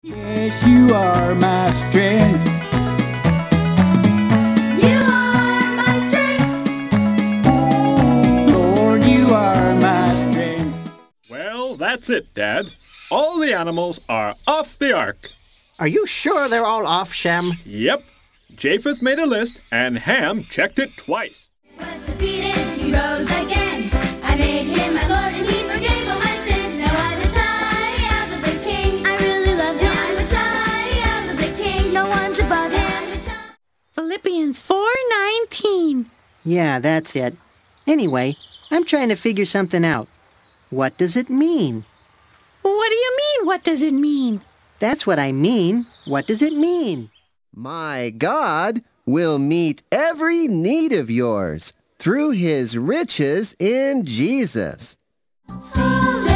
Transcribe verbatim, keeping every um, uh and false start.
Yes, you are my strength. You are my strength. Lord, you are my strength. Well, that's it, Dad. All the animals are off the ark. Are you sure they're all off, Shem? Yep. Japheth made a list, and Ham checked it twice. Was defeated, he rose again. I made him my Lord, and he forgave all my sin. Now I'm a child of the King. I really love him. Now I'm a child of the King. No one's above him. Philippians four nineteen. Yeah, that's it. Anyway, I'm trying to figure something out. What does it mean? What do you mean, what does it mean? That's what I mean. What does it mean? My God will meet every need of yours through his riches in Jesus. Sing,